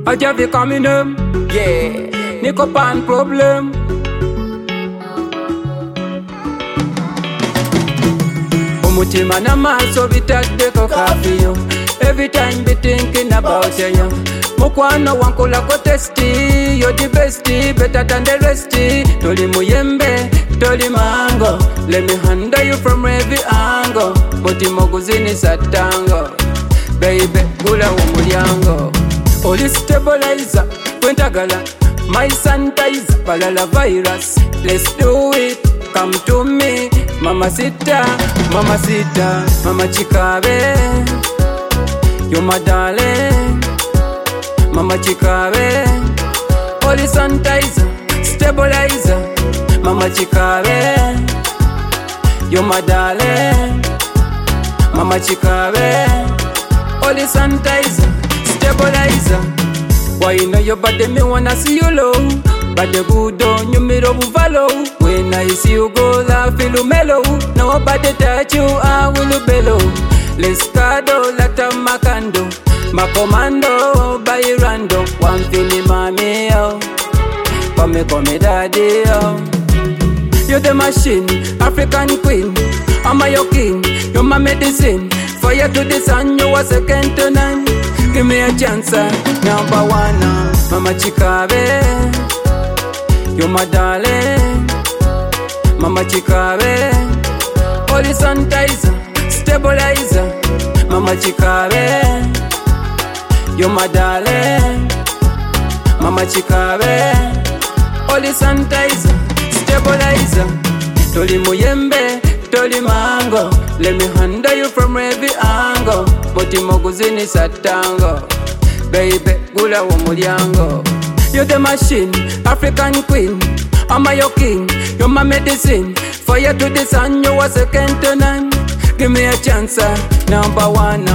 I just be coming home, yeah. Nico pan problem. Umutima na maso bitadeko kafiyo. Every time be thinking about you. Mukwano wankola ko testi, you're the bestie, better than the restie. Toli muyembe, toli mango. Let me handle you from every angle. Mutimo guzini satango. Baby, gula umulyango. Oli stabilizer, kwentagala. My sanitizer, balala virus. Let's do it, come to me. Mama sita, mama sita, mama chikabe. You're my darling. Mama chikabe. Oli sanitizer, stabilizer. Mama chikabe. You're my darling. Mama chikabe. Oli sanitizer, stabilizer. Why you know your body, me wanna see you low. But the good on you, me robu follow. When I see you go, I feel mellow. Nobody touch you, I will bellow. Let's cuddle like a macando. My commando, by random. One feeling, mommy, oh. Come daddy, oh. You're the machine, African queen. I'm your king, you're my medicine. Fire to the sun, you are second to none. Give me a chance, number one. Mama chikabe, you're my darling. Mama chikabe, Oli sanitizer, stabilizer. Mama chikabe, you're my darling. Mama chikabe, Oli sanitizer, stabilizer. Toli muyembe, toli mango. Let me handle you from every angle. Mutimo guzini satango. Baby, gula umulyango. You're the machine, African queen. I'm your king, you're my medicine. Fire to the sun, you are second to none. Give me a chance, number one.